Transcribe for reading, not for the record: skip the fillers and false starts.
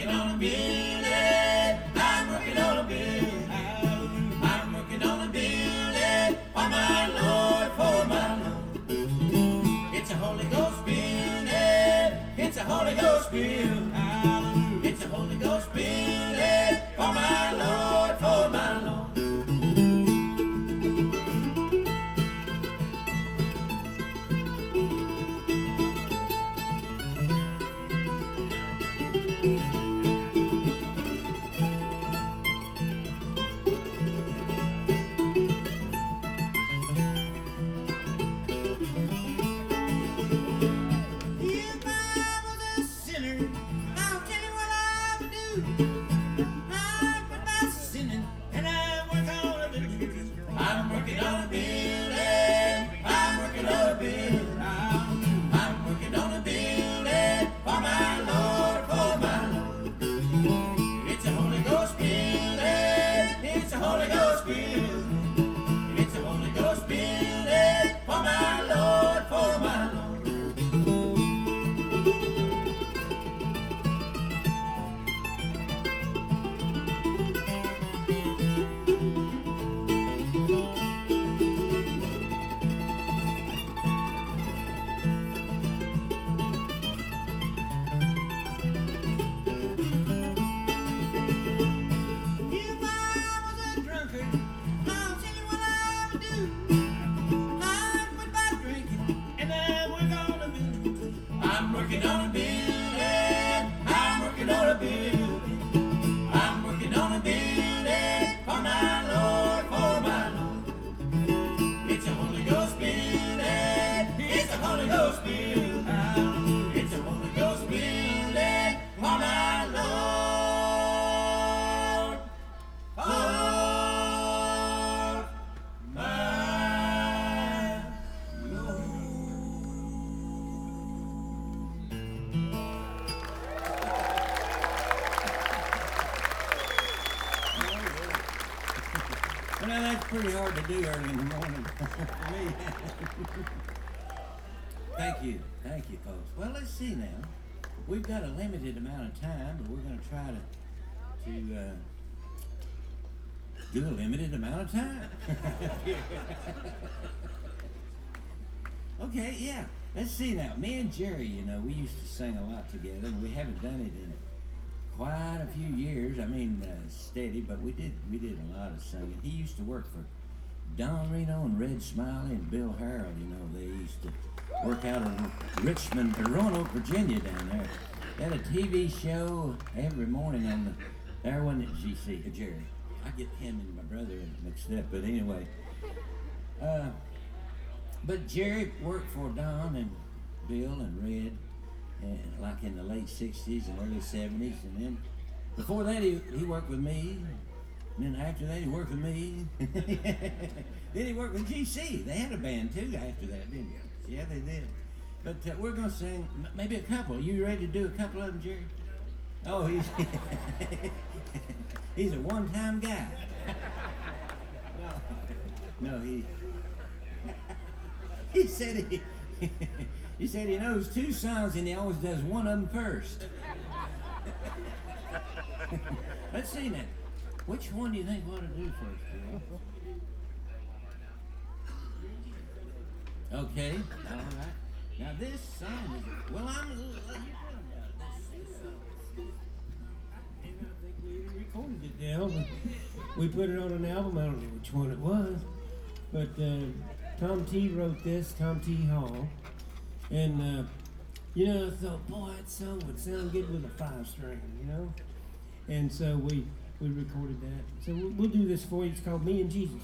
working on a building. I'm working on a building. I'm working on a building for my Lord, for my Lord. It's a Holy Ghost building. It's a Holy Ghost building. It's a Holy Ghost building for my Lord, for my Lord. Well, that's pretty hard to do early in the morning for me. Thank you, folks. Well, let's see now. We've got a limited amount of time, but we're going to try to do a limited amount of time. Okay, yeah. Let's see now. Me and Jerry, you know, we used to sing a lot together, and we haven't done it in quite a few years. I mean, steady, but we did a lot of singing. He used to work for Don Reno and Red Smiley and Bill Harold. You know, they used to work out in Richmond, or Roanoke, Virginia, down there. They had a TV show every morning on the. There wasn't it GC, Jerry. I get him and my brother mixed up, but anyway. But Jerry worked for Don and Bill and Red, and like in the late 60s and early 70s, and then before that he worked with me, and then after that he worked with me. Then he worked with GC. They had a band too after that, didn't you? Yeah, they did. But we're going to sing maybe a couple. You ready to do a couple of them, Jerry? Oh, he's a one-time guy. No, he said he said he knows two songs and he always does one of them first. Let's see now. Which one do you think we ought to do first, Jerry? Okay, all right. Now this song is, well, I'm a little, you're telling me about this song. And I think we recorded it now, but we put it on an album. I don't know which one it was, but Tom T wrote this, Tom T Hall, and you know, I thought, boy, that song would sound good with a 5-string, you know, and so we recorded that. So we'll do this for you. It's called Me and Jesus.